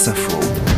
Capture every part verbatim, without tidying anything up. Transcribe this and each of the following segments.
France Info.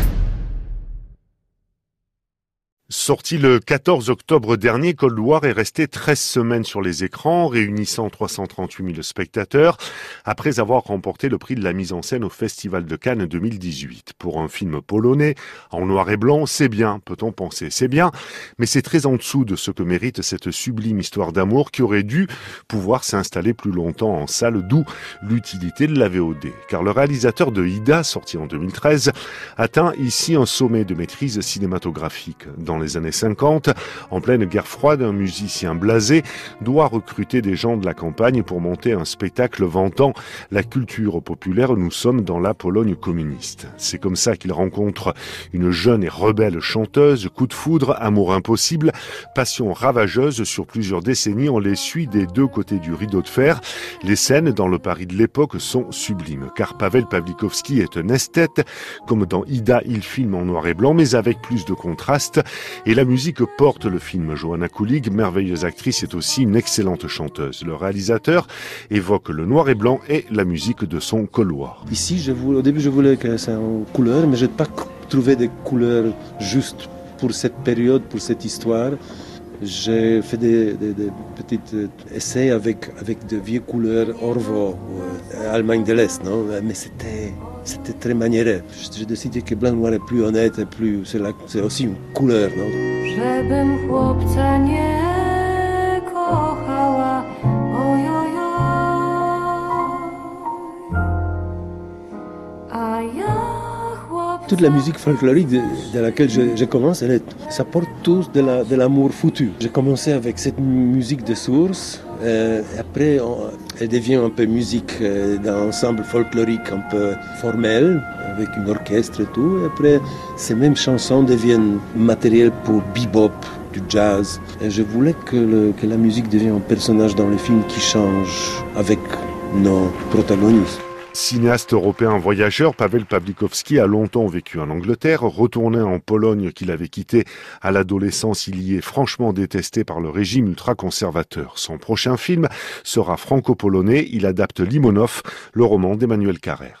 Sorti le quatorze octobre dernier, Col Loire est resté treize semaines sur les écrans, réunissant trois cent trente-huit mille spectateurs, après avoir remporté le prix de la mise en scène au Festival de Cannes deux mille dix-huit. Pour un film polonais, en noir et blanc, c'est bien, peut-on penser. C'est bien, mais c'est très en dessous de ce que mérite cette sublime histoire d'amour qui aurait dû pouvoir s'installer plus longtemps en salle, d'où l'utilité de la V O D. Car le réalisateur de Ida, sorti en deux mille treize, atteint ici un sommet de maîtrise cinématographique. Dans les années cinquante, en pleine guerre froide, un musicien blasé doit recruter des gens de la campagne pour monter un spectacle vantant la culture populaire. Nous sommes dans la Pologne communiste. C'est comme ça qu'il rencontre une jeune et rebelle chanteuse. Coup de foudre, amour impossible, passion ravageuse sur plusieurs décennies. On les suit des deux côtés du rideau de fer. Les scènes dans le Paris de l'époque sont sublimes, car Paweł Pawlikowski est un esthète. Comme dans Ida, il filme en noir et blanc, mais avec plus de contraste. Et la musique porte le film. Joanna Kulig, merveilleuse actrice, est aussi une excellente chanteuse. Le réalisateur évoque le noir et blanc et la musique de son Col Loire. Ici, je voulais, au début, je voulais que c'est en couleur, mais je n'ai pas trouvé des couleurs justes pour cette période, pour cette histoire. J'ai fait des, des, des petits essais avec, avec de vieilles couleurs Orwo, euh, Allemagne de l'Est, non? Mais c'était, c'était très maniéré. J'ai décidé que blanc noir est plus honnête, et plus, c'est, la, c'est aussi une couleur, non? Żebym chłopca nie kochała, ojojoj, a ja chłopca... Toute la musique folklorique de, de laquelle je, je commence, elle est, ça porte tous de, la, de l'amour foutu. J'ai commencé avec cette musique de source, euh, après on, elle devient un peu musique euh, d'un ensemble folklorique un peu formel, avec une orchestre et tout. Et après, ces mêmes chansons deviennent matériel pour bebop, du jazz. Et je voulais que, le, que la musique devienne un personnage dans le film qui change avec nos protagonistes. Cinéaste européen voyageur, Paweł Pawlikowski a longtemps vécu en Angleterre. Retourné en Pologne qu'il avait quitté à l'adolescence, il y est franchement détesté par le régime ultra-conservateur. Son prochain film sera franco-polonais. Il adapte Limonov, le roman d'Emmanuel Carrère.